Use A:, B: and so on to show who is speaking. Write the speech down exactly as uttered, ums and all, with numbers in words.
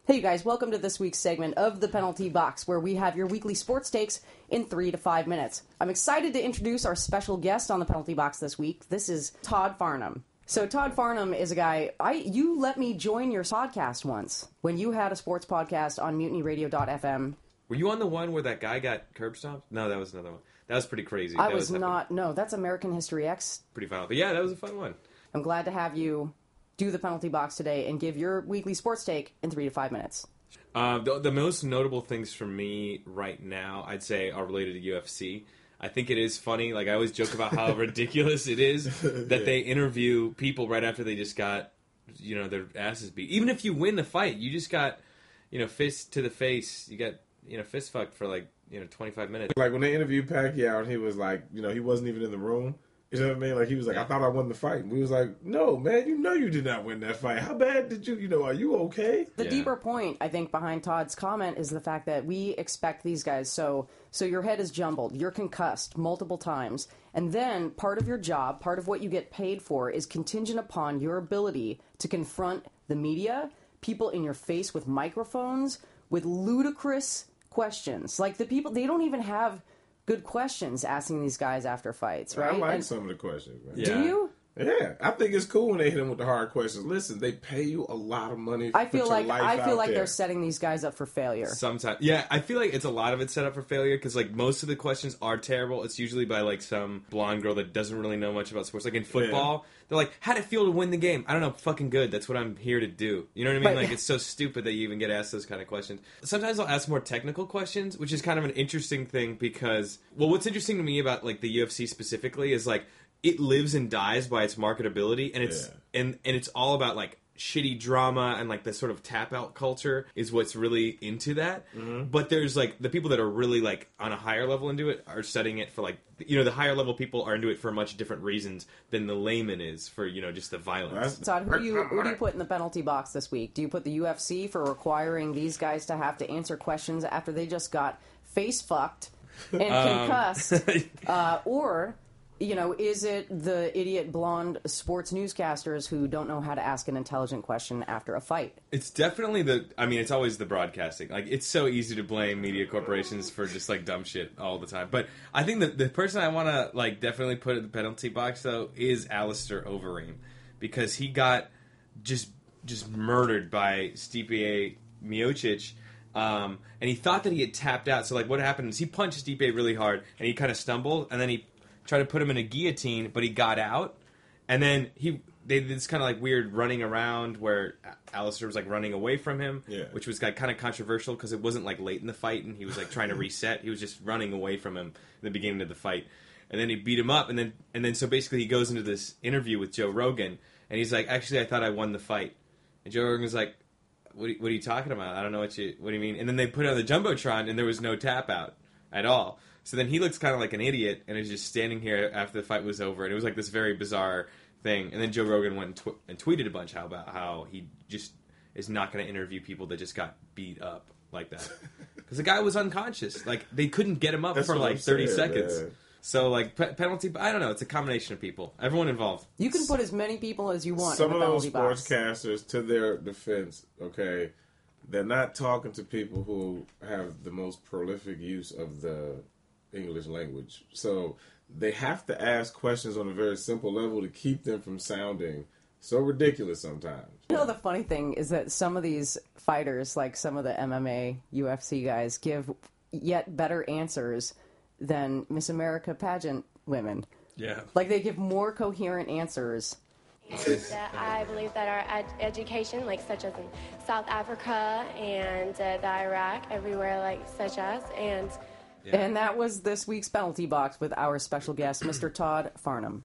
A: Hey, you guys, welcome to this week's segment of The Penalty Box, where we have your weekly sports takes in three to five minutes. I'm excited to introduce our special guest on The Penalty Box this week. This is Todd Farnham. So Todd Farnham is a guy, I you let me join your podcast once when you had a sports podcast on mutiny radio dot f m.
B: Were you on the one where that guy got curb stomped? No, that was another one. That was pretty crazy.
A: I
B: that
A: was,
B: was
A: not, no, that's American History X.
B: Pretty violent. But yeah, that was a fun one.
A: I'm glad to have you do The Penalty Box today and give your weekly sports take in three to five minutes.
B: Uh, the, the most notable things for me right now, I'd say, are related to U F C. I think it is funny. Like, I always joke about how ridiculous it is that yeah. they interview people right after they just got, you know, their asses beat. Even if you win the fight, you just got, you know, fist to the face. You got, you know, fist fucked for, like, you know, twenty-five minutes.
C: Like, when they interviewed Pacquiao, and he was like, you know, he wasn't even in the room. You know what I mean? Like, he was like, yeah. I thought I won the fight. And we was like, no, man, you know you did not win that fight. How bad did you, you know, are you okay?
A: The
B: yeah.
A: deeper point, I think, behind Todd's comment is the fact that we expect these guys. So, so your head is jumbled. You're concussed multiple times. And then part of your job, part of what you get paid for is contingent upon your ability to confront the media, people in your face with microphones, with ludicrous questions. Like, the people, they don't even have good questions asking these guys after fights, right?
C: I like
A: and,
C: some of the questions, man.
A: Do
B: yeah.
A: you?
C: Yeah, I think it's cool when they hit them with the hard questions. Listen, they pay you a lot of money.
A: I feel
C: put
A: like
C: your life
A: I feel
C: out
A: like
C: there.
A: they're setting these guys up for failure.
B: Sometimes, yeah, I feel like it's a lot of it set up for failure because, like, most of the questions are terrible. It's usually by, like, some blonde girl that doesn't really know much about sports. Like in football, yeah. they're like, "How'd it feel to win the game?" I don't know, fucking good. That's what I'm here to do. You know what I mean?
A: Right.
B: Like, it's so stupid that you even get asked those kind of questions. Sometimes I'll ask more technical questions, which is kind of an interesting thing because, well, what's interesting to me about, like, the U F C specifically is, like, it lives and dies by its marketability, and it's yeah. and and it's all about, like, shitty drama and, like, the sort of tap out culture is what's really into that. Mm-hmm. But there's, like, the people that are really, like, on a higher level into it are studying it for, like, you know, the higher level people are into it for much different reasons than the layman is for, you know, just the violence.
A: Todd, who do you who do you put in the penalty box this week? Do you put the U F C for requiring these guys to have to answer questions after they just got face fucked and concussed, um, uh, or you know, is it the idiot blonde sports newscasters who don't know how to ask an intelligent question after a fight?
B: It's definitely the, I mean, it's always the broadcasting. Like, it's so easy to blame media corporations for just, like, dumb shit all the time. But I think that the person I want to, like, definitely put in the penalty box, though, is Alistair Overeem. Because he got just just murdered by Stipe Miocic. Um, and he thought that he had tapped out. So, like, what happened is he punched Stipe really hard, and he kind of stumbled, and then he tried to put him in a guillotine, but he got out, and then he they did this kind of like weird running around where Alistair was like running away from him,
C: yeah.
B: which was like kind of controversial because it wasn't like late in the fight and he was like trying to reset. He was just running away from him in the beginning of the fight, and then he beat him up, and then and then so basically he goes into this interview with Joe Rogan, and he's like, "Actually, I thought I won the fight," and Joe Rogan was like, "What are, what are you talking about? I don't know what you what do you mean?" And then they put it on the jumbotron, and there was no tap out at all. So then he looks kind of like an idiot and is just standing here after the fight was over. And it was like this very bizarre thing. And then Joe Rogan went and, tw- and tweeted a bunch how about how he just is not going to interview people that just got beat up like that. Because the guy was unconscious. Like, they couldn't get him up
C: That's
B: for like
C: I'm
B: thirty
C: saying,
B: seconds.
C: Man.
B: So, like, pe- penalty, I don't know. It's a combination of people. Everyone involved.
A: You can put as many people as you want
C: Some
A: in the
C: of those
A: penalty box.
C: sportscasters, to their defense, okay, they're not talking to people who have the most prolific use of the English language. So they have to ask questions on a very simple level to keep them from sounding so ridiculous sometimes.
A: You know, the funny thing is that some of these fighters, like some of the M M A, U F C guys, give yet better answers than Miss America pageant women.
B: Yeah.
A: Like, they give more coherent answers.
D: That I believe that our ed- education, like such as in South Africa and uh, the Iraq, everywhere like such as, and
B: Yeah.
A: And that was this week's penalty box with our special guest, Mister Todd Farnham.